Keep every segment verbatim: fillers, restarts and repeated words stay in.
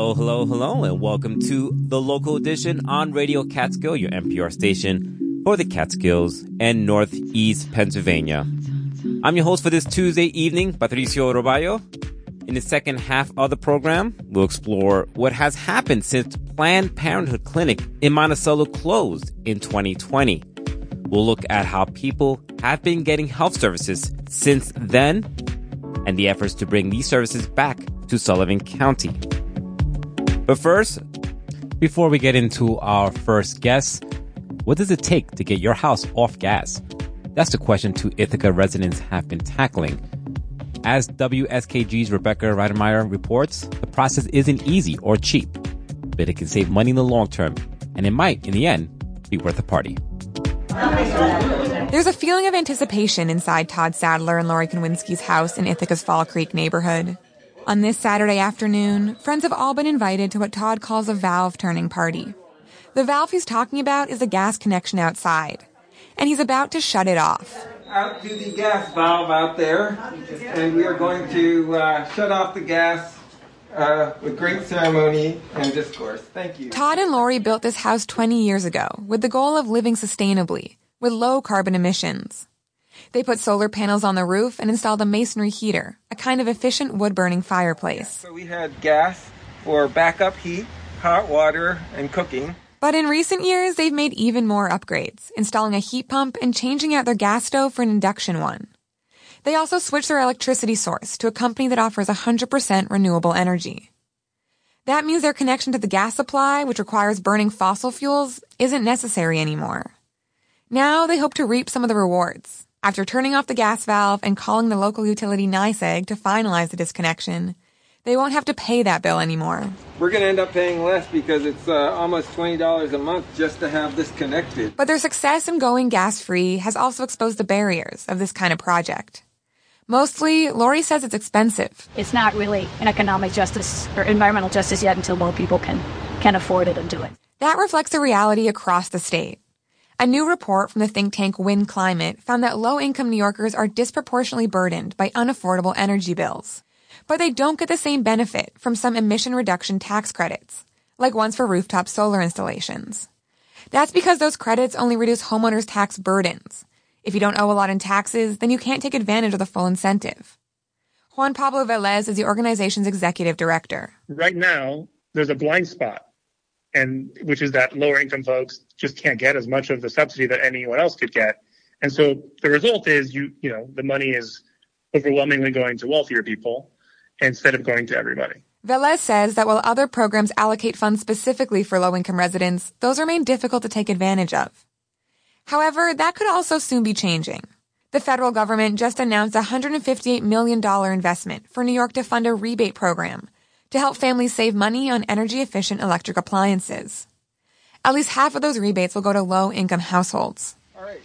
Hello, hello, hello, and welcome to the local edition on Radio Catskill, your N P R station for the Catskills and Northeast Pennsylvania. I'm your host for this Tuesday evening, Patricio Roballo. In the second half of the program, we'll explore what has happened since Planned Parenthood Clinic in Monticello closed in twenty twenty. We'll look at how people have been getting health services since then and the efforts to bring these services back to Sullivan County. But first, before we get into our first guest, what does it take to get your house off gas? That's the question two Ithaca residents have been tackling. As W S K G's Rebecca Redemeyer reports, the process isn't easy or cheap, but it can save money in the long term, and it might, in the end, be worth a party. There's a feeling of anticipation inside Todd Sadler and Lori Konwinski's house in Ithaca's Fall Creek neighborhood. On this Saturday afternoon, friends have all been invited to what Todd calls a valve turning party. The valve he's talking about is a gas connection outside, and he's about to shut it off. Out to the gas valve out there, and we are going to uh, shut off the gas uh, with great ceremony and discourse. Thank you. Todd and Lori built this house twenty years ago with the goal of living sustainably, with low carbon emissions. They put solar panels on the roof and installed a masonry heater, a kind of efficient wood-burning fireplace. So we had gas for backup heat, hot water, and cooking. But in recent years, they've made even more upgrades, installing a heat pump and changing out their gas stove for an induction one. They also switched their electricity source to a company that offers one hundred percent renewable energy. That means their connection to the gas supply, which requires burning fossil fuels, isn't necessary anymore. Now they hope to reap some of the rewards. After turning off the gas valve and calling the local utility NYSEG to finalize the disconnection, they won't have to pay that bill anymore. We're going to end up paying less because it's uh, almost twenty dollars a month just to have this connected. But their success in going gas-free has also exposed the barriers of this kind of project. Mostly, Lori says it's expensive. It's not really an economic justice or environmental justice yet until more people can, can afford it and do it. That reflects the reality across the state. A new report from the think tank Win Climate found that low-income New Yorkers are disproportionately burdened by unaffordable energy bills. But they don't get the same benefit from some emission reduction tax credits, like ones for rooftop solar installations. That's because those credits only reduce homeowners' tax burdens. If you don't owe a lot in taxes, then you can't take advantage of the full incentive. Juan Pablo Velez is the organization's executive director. Right now, there's a blind spot, and which is that lower income folks just can't get as much of the subsidy that anyone else could get. And so the result is you, you know, the money is overwhelmingly going to wealthier people instead of going to everybody. Velez says that while other programs allocate funds specifically for low-income residents, those remain difficult to take advantage of. However, that could also soon be changing. The federal government just announced a one hundred fifty-eight million dollars investment for New York to fund a rebate program to help families save money on energy-efficient electric appliances. At least half of those rebates will go to low-income households.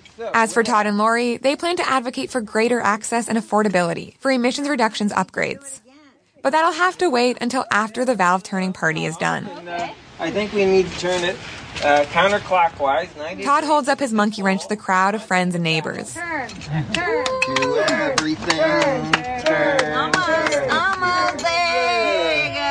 As for Todd and Lori, they plan to advocate for greater access and affordability for emissions reductions upgrades. But that'll have to wait until after the valve turning party is done. And, uh, I think we need to turn it uh, counterclockwise. ninety Todd holds up his monkey wrench to the crowd of friends and neighbors. Turn, turn. Do everything. Turn, Turn. Almost, turn. almost there you go.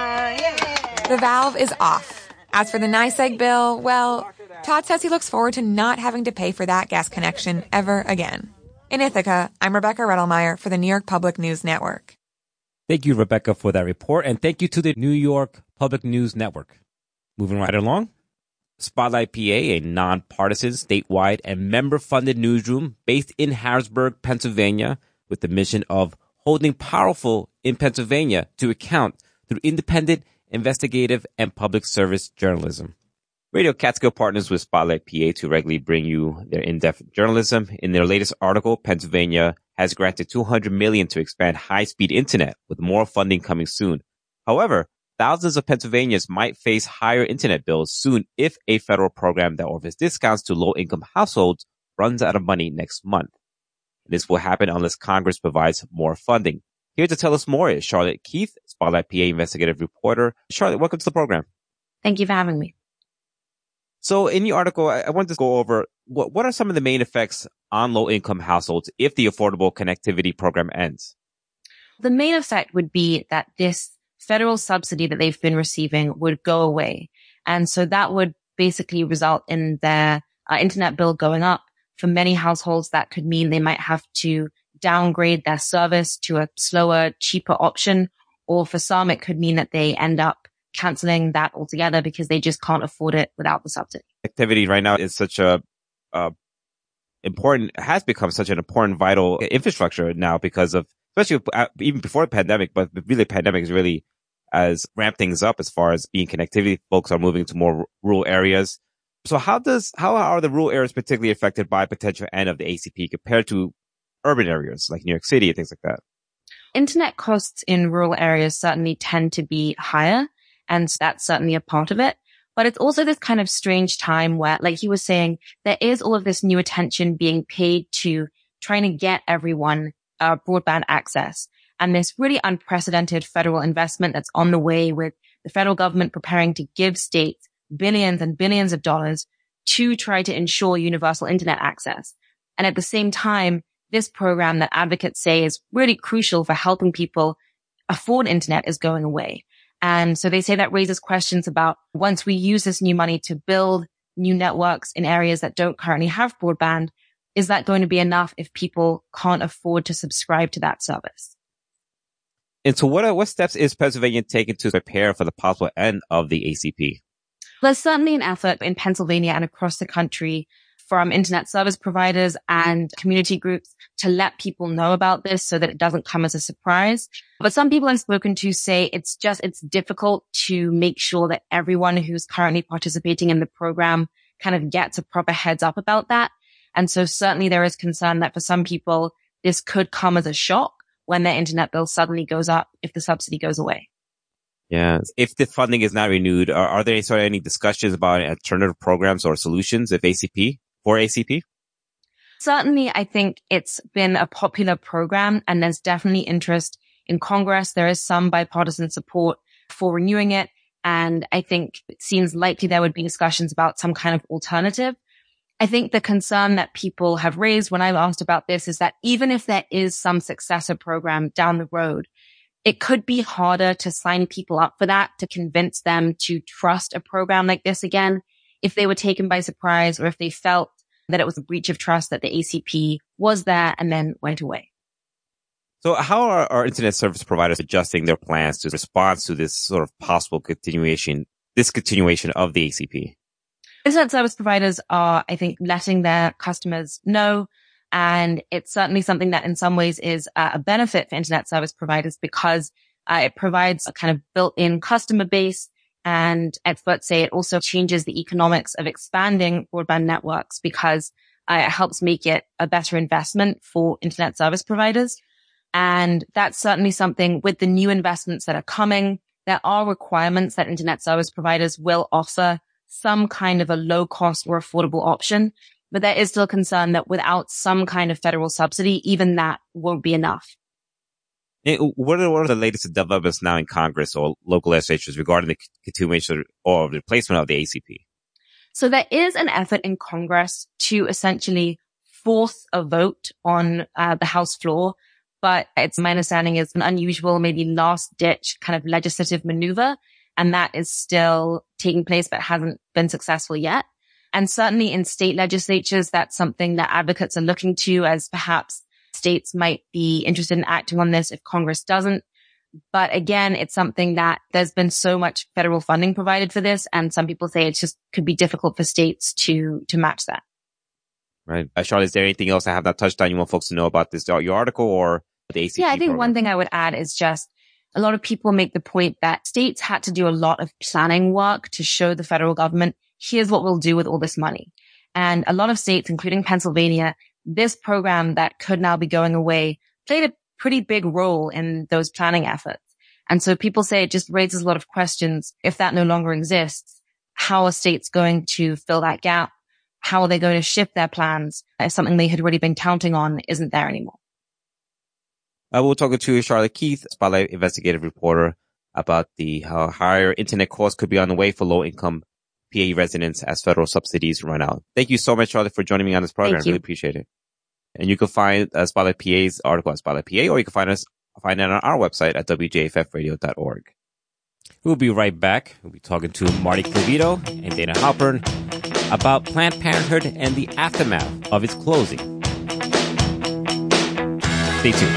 Yeah. The valve is off. As for the NYSEG bill, well, Todd says he looks forward to not having to pay for that gas connection ever again. In Ithaca, I'm Rebecca Redelmeyer for the New York Public News Network. Thank you, Rebecca, for that report, and thank you to the New York Public News Network. Moving right along, Spotlight P A, a nonpartisan, statewide, and member-funded newsroom based in Harrisburg, Pennsylvania, with the mission of holding powerful in Pennsylvania to account through independent, investigative, and public service journalism. Radio Catskill partners with Spotlight P A to regularly bring you their in-depth journalism. In their latest article, Pennsylvania has granted two hundred million dollars to expand high-speed internet, with more funding coming soon. However, thousands of Pennsylvanians might face higher internet bills soon if a federal program that offers discounts to low-income households runs out of money next month. This will happen unless Congress provides more funding. Here to tell us more is Charlotte Keith, Spotlight P A investigative reporter. Charlotte, welcome to the program. Thank you for having me. So in your article, I, I wanted to go over what, what are some of the main effects on low-income households if the Affordable Connectivity Program ends? The main effect would be that this federal subsidy that they've been receiving would go away. And so that would basically result in their uh, internet bill going up. For many households, that could mean they might have to downgrade their service to a slower, cheaper option. Or for some, it could mean that they end up canceling that altogether because they just can't afford it without the subsidy. Activity right now is such a, uh, important, has become such an important, vital infrastructure now because of, especially even before the pandemic, but really the pandemic is really as ramp things up as far as being connectivity. Folks are moving to more r- rural areas. So how does, how are the rural areas particularly affected by potential end of the A C P compared to urban areas like New York City and things like that? Internet costs in rural areas certainly tend to be higher, and that's certainly a part of it. But it's also this kind of strange time where, like he was saying, there is all of this new attention being paid to trying to get everyone uh, broadband access. And this really unprecedented federal investment that's on the way, with the federal government preparing to give states billions and billions of dollars to try to ensure universal internet access. And at the same time, this program that advocates say is really crucial for helping people afford internet is going away. And so they say that raises questions about, once we use this new money to build new networks in areas that don't currently have broadband, is that going to be enough if people can't afford to subscribe to that service? And so what are, what steps is Pennsylvania taking to prepare for the possible end of the A C P? There's certainly an effort in Pennsylvania and across the country from internet service providers and community groups to let people know about this so that it doesn't come as a surprise. But some people I've spoken to say it's just, it's difficult to make sure that everyone who's currently participating in the program kind of gets a proper heads up about that. And so certainly there is concern that for some people, this could come as a shock when their internet bill suddenly goes up if the subsidy goes away. Yeah. If the funding is not renewed, are, are there any sort of any discussions about alternative programs or solutions if A C P for A C P? Certainly, I think it's been a popular program, and there's definitely interest in Congress. There is some bipartisan support for renewing it. And I think it seems likely there would be discussions about some kind of alternative. I think the concern that people have raised when I've asked about this is that even if there is some successor program down the road, it could be harder to sign people up for that, to convince them to trust a program like this again, if they were taken by surprise or if they felt that it was a breach of trust that the A C P was there and then went away. So how are our internet service providers adjusting their plans to respond to this sort of possible continuation, discontinuation of the A C P? Internet service providers are, I think, letting their customers know. And it's certainly something that in some ways is a benefit for internet service providers because uh, it provides a kind of built-in customer base. And experts say it also changes the economics of expanding broadband networks because uh, it helps make it a better investment for internet service providers. And that's certainly something with the new investments that are coming. There are requirements that internet service providers will offer some kind of a low cost or affordable option. But there is still concern that without some kind of federal subsidy, even that won't be enough. What are, what are the latest developments now in Congress or local legislatures regarding the continuation or the replacement of the A C P? So there is an effort in Congress to essentially force a vote on uh, the House floor. But it's my understanding is an unusual, maybe last ditch kind of legislative maneuver. And that is still taking place, but hasn't been successful yet. And certainly in state legislatures, that's something that advocates are looking to, as perhaps states might be interested in acting on this if Congress doesn't. But again, it's something that there's been so much federal funding provided for this. And some people say it just could be difficult for states to, to match that. Right. Uh, Charlotte, is there anything else I have not touched on you want folks to know about this, your article or the A C P Yeah, I think program? One thing I would add is just a lot of people make the point that states had to do a lot of planning work to show the federal government, here's what we'll do with all this money. And a lot of states, including Pennsylvania, this program that could now be going away played a pretty big role in those planning efforts. And so people say it just raises a lot of questions. If that no longer exists, how are states going to fill that gap? How are they going to shift their plans if something they had already been counting on isn't there anymore? Uh, we'll talk to Charlotte Keith, Spotlight investigative reporter, about the how higher internet costs could be on the way for low-income P A residents as federal subsidies run out. Thank you so much, Charlotte, for joining me on this program. I really appreciate it. And you can find uh, Spotlight P A's article at Spotlight P A, or you can find us find it on our website at w j f f radio dot org. We'll be right back. We'll be talking to Marty Clavito and Dana Halpern about Planned Parenthood and the aftermath of its closing. Stay tuned.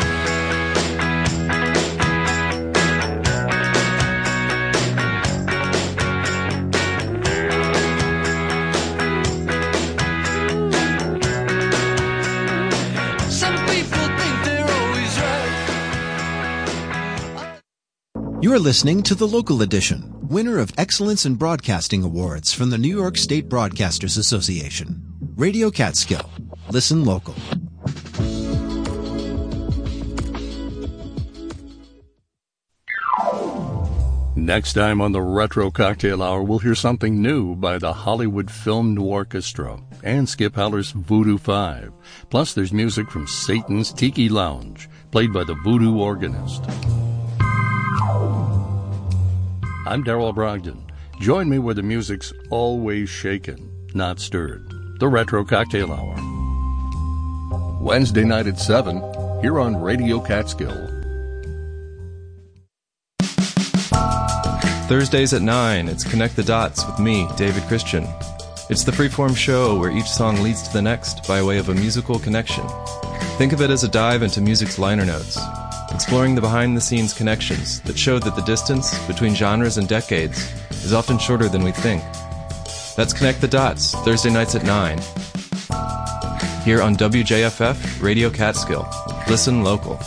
You're listening to The Local Edition, winner of Excellence in Broadcasting Awards from the New York State Broadcasters Association. Radio Catskill. Listen local. Next time on the Retro Cocktail Hour, we'll hear something new by the Hollywood Film Orchestra and Skip Heller's Voodoo Five. Plus, there's music from Satan's Tiki Lounge, played by the Voodoo Organist. I'm Darrell Brogdon. Join me where the music's always shaken, not stirred. The Retro Cocktail Hour. Wednesday night at seven, here on Radio Catskill. Thursdays at nine, it's Connect the Dots with me, David Christian. It's the freeform show where each song leads to the next by way of a musical connection. Think of it as a dive into music's liner notes, exploring the behind-the-scenes connections that show that the distance between genres and decades is often shorter than we think. That's Connect the Dots, Thursday nights at nine. Here on W J F F, Radio Catskill. Listen local.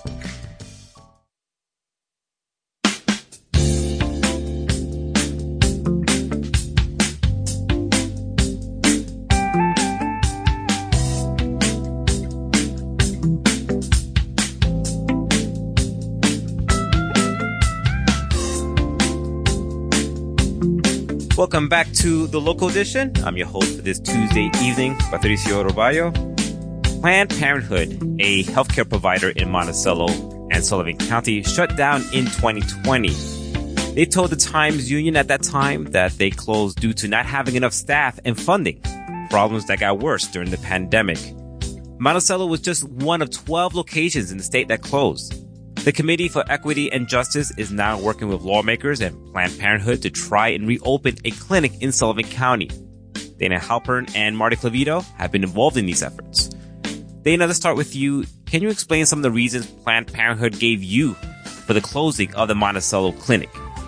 Welcome back to The Local Edition. I'm your host for this Tuesday evening, Patricio Roballo. Planned Parenthood, a healthcare provider in Monticello and Sullivan County, shut down in twenty twenty. They told the Times Union at that time that they closed due to not having enough staff and funding, problems that got worse during the pandemic. Monticello was just one of twelve locations in the state that closed. The Committee for Equity and Justice is now working with lawmakers and Planned Parenthood to try and reopen a clinic in Sullivan County. Dana Halpern and Marty Clavito have been involved in these efforts. Dana, let's start with you. Can you explain some of the reasons Planned Parenthood gave you for the closing of the Monticello clinic?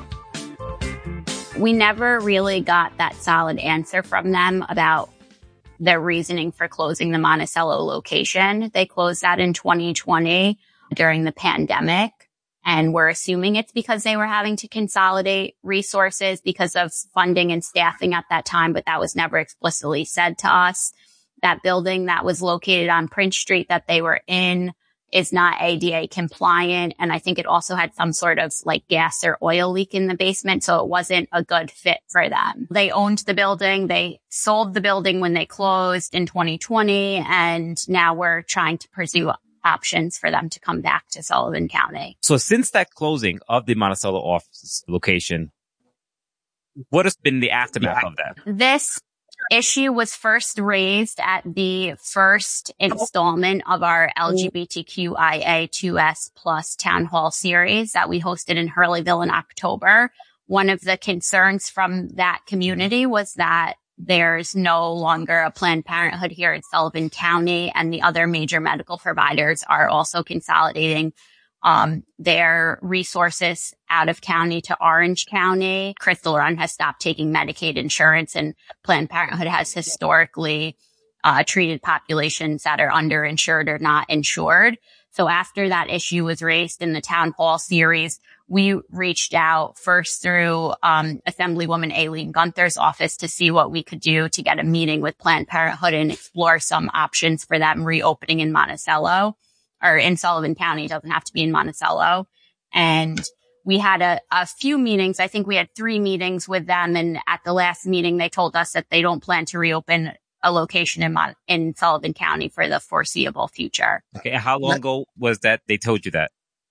We never really got that solid answer from them about their reasoning for closing the Monticello location. They closed that in twenty twenty. During the pandemic, and we're assuming it's because they were having to consolidate resources because of funding and staffing at that time, but that was never explicitly said to us. That building that was located on Prince Street that they were in is not A D A compliant, and I think it also had some sort of like gas or oil leak in the basement, so it wasn't a good fit for them. They owned the building. They sold the building when they closed in twenty twenty, and now we're trying to pursue options for them to come back to Sullivan County. So since that closing of the Monticello office location, what has been the aftermath of that? This issue was first raised at the first installment of our L G B T Q I A two S plus town hall series that we hosted in Hurleyville in October. One of the concerns from that community was that there's no longer a Planned Parenthood here in Sullivan County, and the other major medical providers are also consolidating um their resources out of county to Orange County. Crystal Run has stopped taking Medicaid insurance, and Planned Parenthood has historically uh treated populations that are underinsured or not insured. So after that issue was raised in the town hall series, we reached out first through um Assemblywoman Aileen Gunther's office to see what we could do to get a meeting with Planned Parenthood and explore some options for them reopening in Monticello or in Sullivan County. It doesn't have to be in Monticello. And we had a, a few meetings. I think we had three meetings with them. And at the last meeting, they told us that they don't plan to reopen a location in Mon- in Sullivan County for the foreseeable future. Okay. How long ago was that they told you that?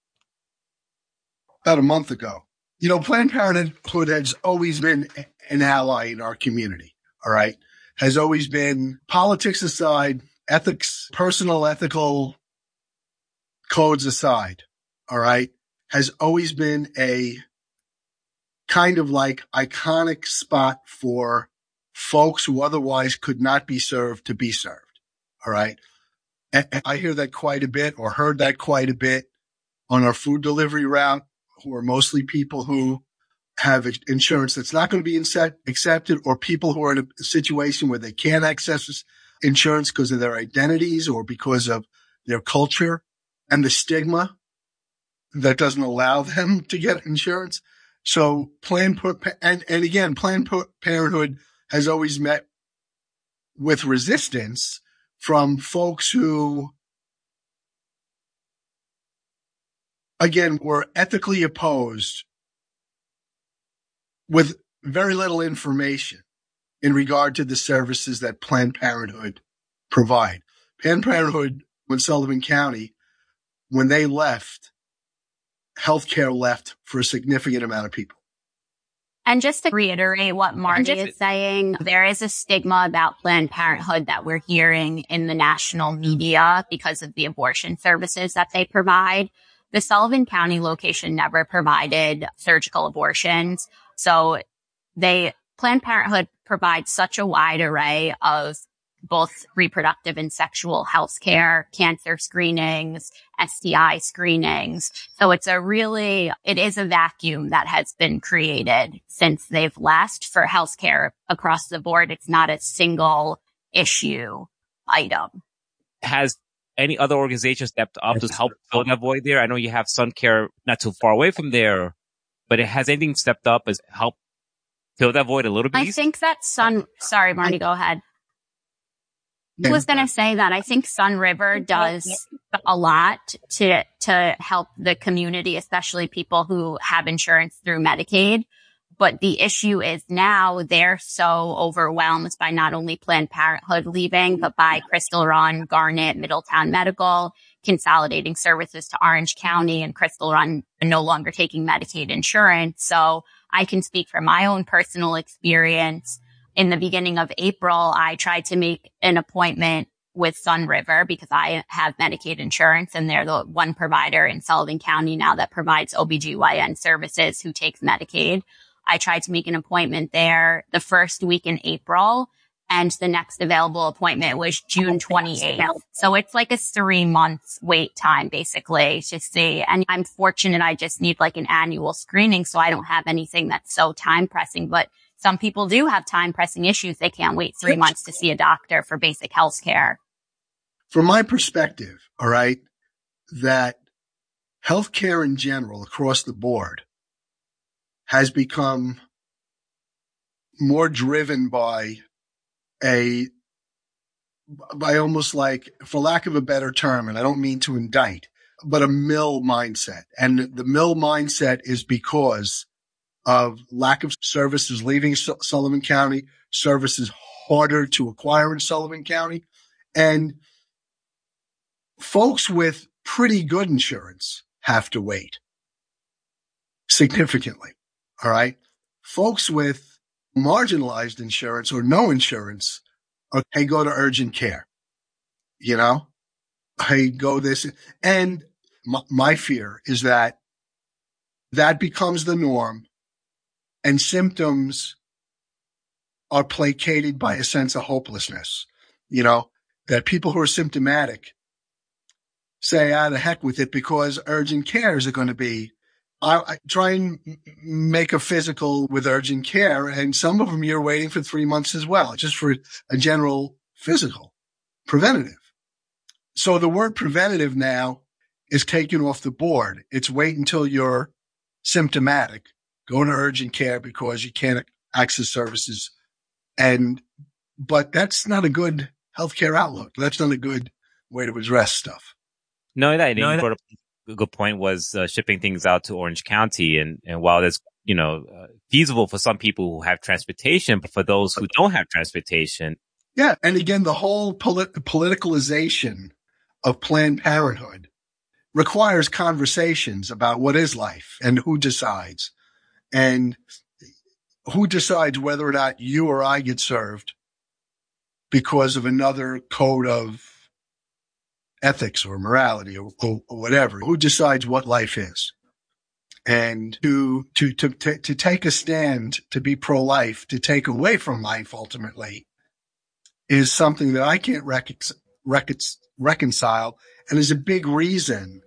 About a month ago. You know, Planned Parenthood has always been an ally in our community, all right? Has always been, politics aside, ethics, personal ethical codes aside, all right? Has always been a kind of like iconic spot for folks who otherwise could not be served to be served. All right. And I hear that quite a bit, or heard that quite a bit on our food delivery route, who are mostly people who have insurance that's not going to be inset- accepted, or people who are in a situation where they can't access insurance because of their identities or because of their culture and the stigma that doesn't allow them to get insurance. So Planned and, and again, Planned Parenthood has always met with resistance from folks who, again, were ethically opposed with very little information in regard to the services that Planned Parenthood provide. Planned Parenthood, when Sullivan County, when they left, healthcare left for a significant amount of people. And just to reiterate what Marty is saying, there is a stigma about Planned Parenthood that we're hearing in the national media because of the abortion services that they provide. The Sullivan County location never provided surgical abortions. So they, Planned Parenthood provides such a wide array of both reproductive and sexual health care, cancer screenings, S T I screenings. So it's a really, it is a vacuum that has been created since they've left for healthcare across the board. It's not a single issue item. Has any other organization stepped up to help fill that void there? I know you have Sun Care not too far away from there, but it has anything stepped up as help fill that void a little bit? I think that Sun, sorry, Marty, go ahead. I was going to say that I think Sun River does a lot to, to help the community, especially people who have insurance through Medicaid. But the issue is now they're so overwhelmed by not only Planned Parenthood leaving, but by Crystal Run, Garnet, Middletown Medical, consolidating services to Orange County, and Crystal Run no longer taking Medicaid insurance. So I can speak from my own personal experience. In the beginning of April, I tried to make an appointment with Sun River because I have Medicaid insurance, and they're the one provider in Sullivan County now that provides O B G Y N services who takes Medicaid. I tried to make an appointment there the first week in April, and the next available appointment was June twenty-eighth. So it's like a three months wait time, basically, to see. And I'm fortunate I just need like an annual screening, so I don't have anything that's so time pressing. But some people do have time pressing issues. They can't wait three months to see a doctor for basic health care. From my perspective, all right, that healthcare in general across the board has become more driven by a, by almost like, for lack of a better term, and I don't mean to indict, but a mill mindset. And the mill mindset is because of lack of services leaving Su- Sullivan County, services harder to acquire in Sullivan County, and folks with pretty good insurance have to wait significantly. All right. Folks with marginalized insurance or no insurance, or hey, go to urgent care. You know, hey, go this. And my, my fear is that that becomes the norm, and symptoms are placated by a sense of hopelessness. You know, that people who are symptomatic say, ah, the heck with it, because urgent cares are going to be, I, I try and make a physical with urgent care, and some of them you're waiting for three months as well, just for a general physical, preventative. So the word preventative now is taken off the board. It's wait until you're symptomatic, go to urgent care because you can't access services. And, but that's not a good healthcare outlook. That's not a good way to address stuff. No, that, No, you that- brought up a good point was uh, shipping things out to Orange County. And, and while that's, you know, uh, feasible for some people who have transportation, but for those who don't have transportation. Yeah. And again, the whole polit- politicalization of Planned Parenthood requires conversations about what is life and who decides, and who decides whether or not you or I get served because of another code of ethics or morality or, or, or whatever. Who decides what life is? And to, to, to, to, to take a stand, to be pro-life, to take away from life ultimately is something that I can't rec- rec- reconcile and is a big reason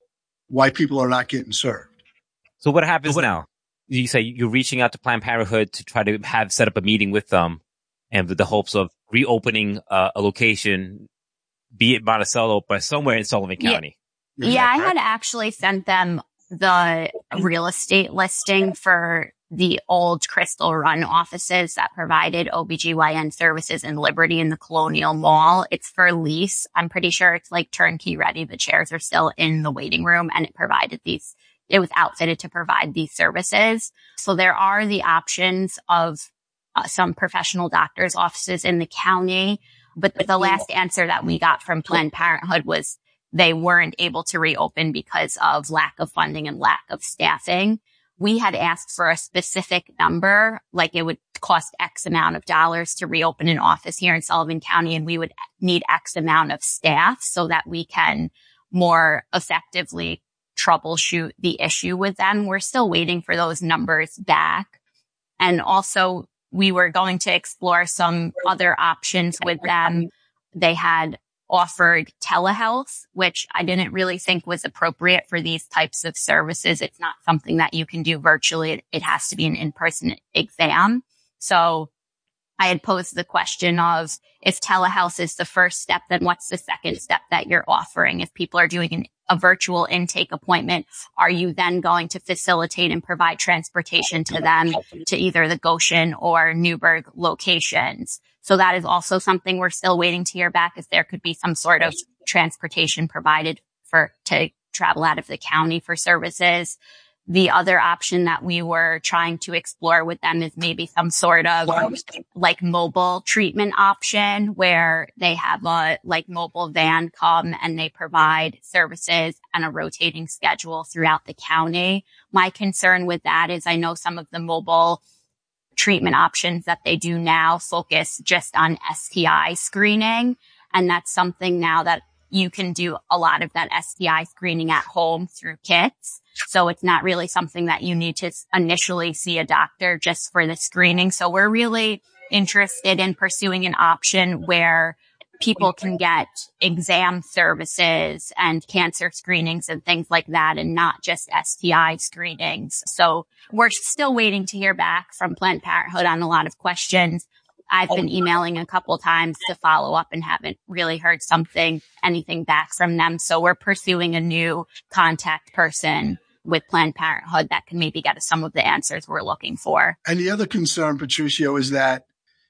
why people are not getting served. So what happens what, now? You say you're reaching out to Planned Parenthood to try to have set up a meeting with them and with the hopes of reopening uh, a location, be it Monticello, but somewhere in Sullivan County. Yeah, yeah I had actually sent them the real estate listing for the old Crystal Run offices that provided O B G Y N services in Liberty in the Colonial Mall. It's for lease. I'm pretty sure it's like turnkey ready. The chairs are still in the waiting room, and it provided these, it was outfitted to provide these services. So there are the options of uh, some professional doctors' offices in the county. But the last answer that we got from Planned Parenthood was they weren't able to reopen because of lack of funding and lack of staffing. We had asked for a specific number, like it would cost X amount of dollars to reopen an office here in Sullivan County, and we would need X amount of staff so that we can more effectively troubleshoot the issue with them. We're still waiting for those numbers back. And also, we were going to explore some other options with them. They had offered telehealth, which I didn't really think was appropriate for these types of services. It's not something that you can do virtually. It, it has to be an in-person exam. So I had posed the question of, if telehealth is the first step, then what's the second step that you're offering? If people are doing an, a virtual intake appointment, are you then going to facilitate and provide transportation to them to either the Goshen or Newburgh locations? So that is also something we're still waiting to hear back, if there could be some sort of transportation provided for to travel out of the county for services. The other option that we were trying to explore with them is maybe some sort of like mobile treatment option where they have a like mobile van come and they provide services and a rotating schedule throughout the county. My concern with that is I know some of the mobile treatment options that they do now focus just on S T I screening. And that's something now that you can do a lot of that S T I screening at home through kits. So it's not really something that you need to initially see a doctor just for the screening. So we're really interested in pursuing an option where people can get exam services and cancer screenings and things like that, and not just S T I screenings. So we're still waiting to hear back from Planned Parenthood on a lot of questions. I've been emailing a couple times to follow up and haven't really heard something, anything back from them. So we're pursuing a new contact person with Planned Parenthood that can maybe get us some of the answers we're looking for. And the other concern, Patricio, is that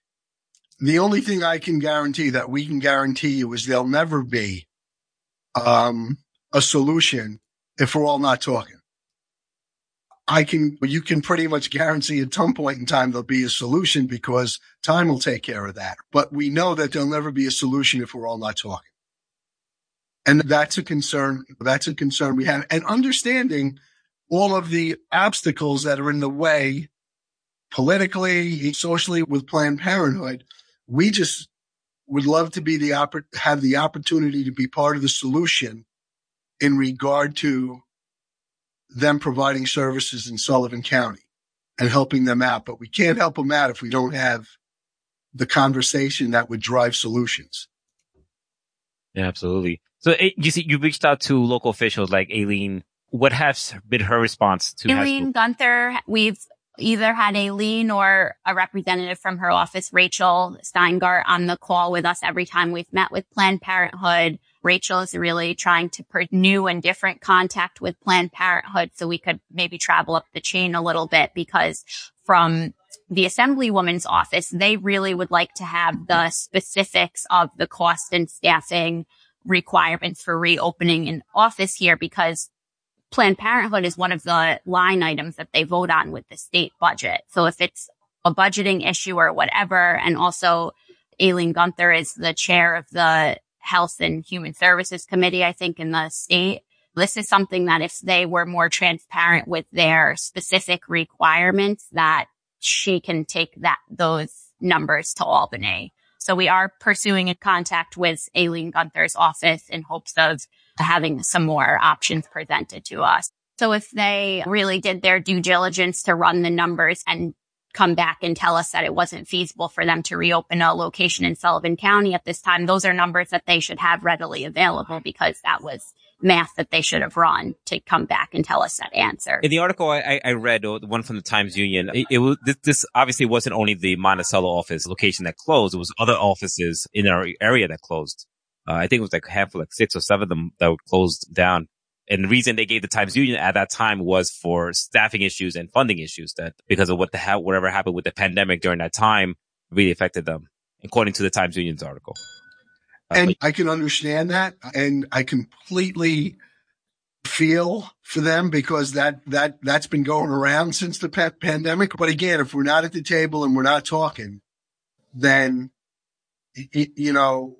the only thing I can guarantee that we can guarantee you is there'll never be um, a solution if we're all not talking. I can, you can pretty much guarantee at some point in time there'll be a solution because time will take care of that. But we know that there'll never be a solution if we're all not talking. And that's a concern. That's a concern we have. And understanding all of the obstacles that are in the way politically, socially with Planned Parenthood, we just would love to be the oppor- have the opportunity to be part of the solution in regard to them providing services in Sullivan County and helping them out. But we can't help them out if we don't have the conversation that would drive solutions. Yeah, absolutely. So it, you see, you reached out to local officials like Aileen. What has been her response to Aileen Gunther? We've either had Aileen or a representative from her office, Rachel Steingart, on the call with us every time we've met with Planned Parenthood. Rachel is really trying to put new and different contact with Planned Parenthood so we could maybe travel up the chain a little bit, because from the Assemblywoman's office, they really would like to have the specifics of the cost and staffing requirements for reopening an office here, because Planned Parenthood is one of the line items that they vote on with the state budget. So if it's a budgeting issue or whatever, and also Aileen Gunther is the chair of the Health and Human Services Committee, I think, in the state. This is something that if they were more transparent with their specific requirements, that she can take that, those numbers to Albany. So we are pursuing a contact with Aileen Gunther's office in hopes of having some more options presented to us. So if they really did their due diligence to run the numbers and come back and tell us that it wasn't feasible for them to reopen a location in Sullivan County at this time, those are numbers that they should have readily available, because that was math that they should have run to come back and tell us that answer. In the article I, I read, the one from the Times Union, it, it was, this, this obviously wasn't only the Monticello office location that closed. It was other offices in our area that closed. Uh, I think it was like a handful, like six or seven of them that were closed down. And the reason they gave the Times Union at that time was for staffing issues and funding issues, that because of what the ha- whatever happened with the pandemic during that time really affected them, according to the Times Union's article. Uh, and but- I can understand that, and I completely feel for them, because that, that, that's been going around since the pa- pandemic. But again, if we're not at the table and we're not talking, then, it, you know,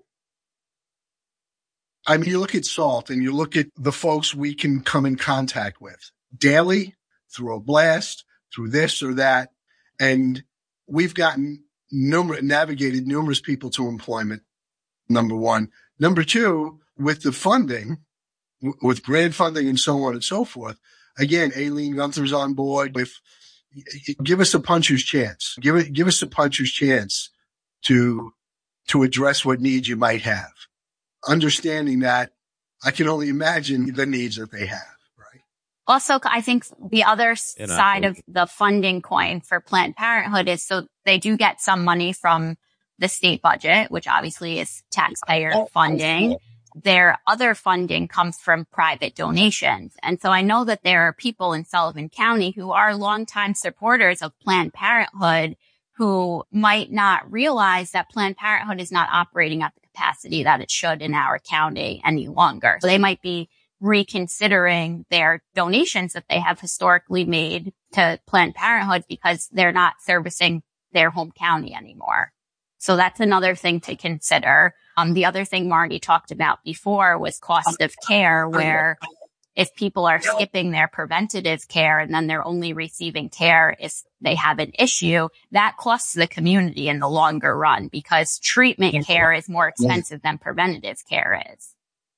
I mean, you look at SALT and you look at the folks we can come in contact with daily, through a blast, through this or that. And we've gotten numerous, navigated numerous people to employment. Number one. Number two, with the funding, w- with grant funding and so on and so forth. Again, Aileen Gunther's on board with, give us a puncher's chance. Give it, give us a puncher's chance to, to address what needs you might have. Understanding that, I can only imagine the needs that they have, right? Also, I think the other You know, side of the funding coin for Planned Parenthood is, so they do get some money from the state budget, which obviously is taxpayer funding. Their other funding comes from private donations. And so I know that there are people in Sullivan County who are longtime supporters of Planned Parenthood who might not realize that Planned Parenthood is not operating at the capacity that it should in our county any longer. So they might be reconsidering their donations that they have historically made to Planned Parenthood because they're not servicing their home county anymore. So that's another thing to consider. Um, the other thing Marty talked about before was cost of care, where if people are skipping their preventative care and then they're only receiving care if they have an issue, that costs the community in the longer run, because treatment care is more expensive than preventative care is.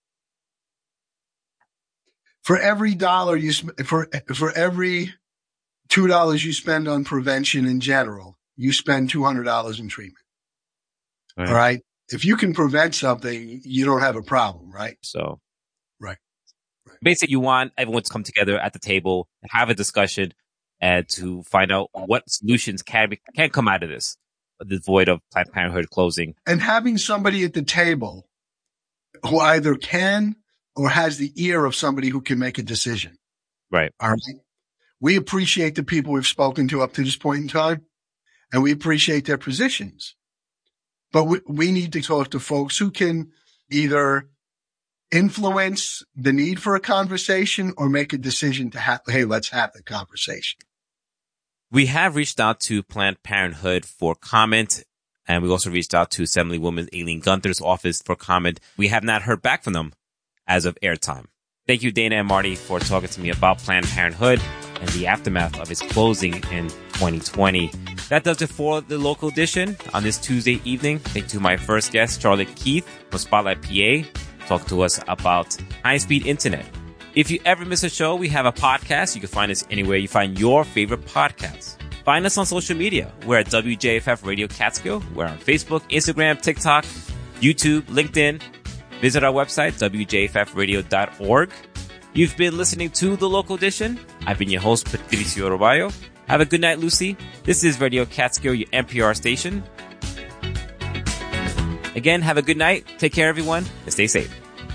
For every dollar you, sp- for, for every two dollars you spend on prevention in general, you spend two hundred dollars in treatment. Right. All right. If you can prevent something, you don't have a problem, right? So, right. Basically, you want everyone to come together at the table, have a discussion, and to find out what solutions can be, can come out of this, the void of Planned Parenthood closing. And having somebody at the table who either can or has the ear of somebody who can make a decision. Right. All right. We appreciate the people we've spoken to up to this point in time, and we appreciate their positions. But we, we need to talk to folks who can either influence the need for a conversation or make a decision to have, hey, let's have the conversation. We have reached out to Planned Parenthood for comment, and we also reached out to Assemblywoman Aileen Gunther's office for comment. We have not heard back from them as of airtime. Thank you, Dana and Marty, for talking to me about Planned Parenthood and the aftermath of its closing in twenty twenty. That does it for the local edition on this Tuesday evening. Thank you to my first guest, Charlotte Keith from Spotlight P A, talk to us about high-speed internet. If you ever miss a show, we have a podcast. You can find us anywhere you find your favorite podcasts. Find us on social media. We're at W J F F Radio Catskill. We're on Facebook, Instagram, TikTok, YouTube, LinkedIn. Visit our website, w j f f radio dot org. You've been listening to The Local Edition. I've been your host, Patricio Roballo. Have a good night, Lucy. This is Radio Catskill, your N P R station. Again, have a good night. Take care, everyone, and stay safe.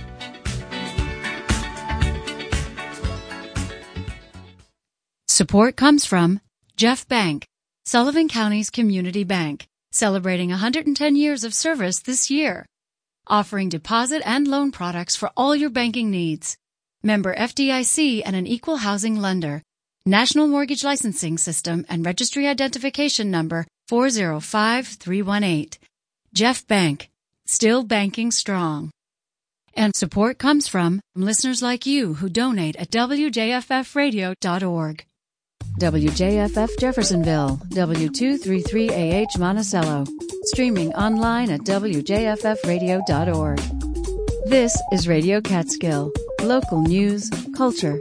Support comes from Jeff Bank, Sullivan County's community bank, celebrating one hundred ten years of service this year, offering deposit and loan products for all your banking needs. Member F D I C and an equal housing lender. National Mortgage Licensing System and Registry Identification Number four zero five three one eight. Jeff Bank, still banking strong. And support comes from listeners like you who donate at w j f f radio dot org. W J F F Jeffersonville, W two thirty-three A H Monticello. Streaming online at w j f f radio dot org. This is Radio Catskill. Local news, culture,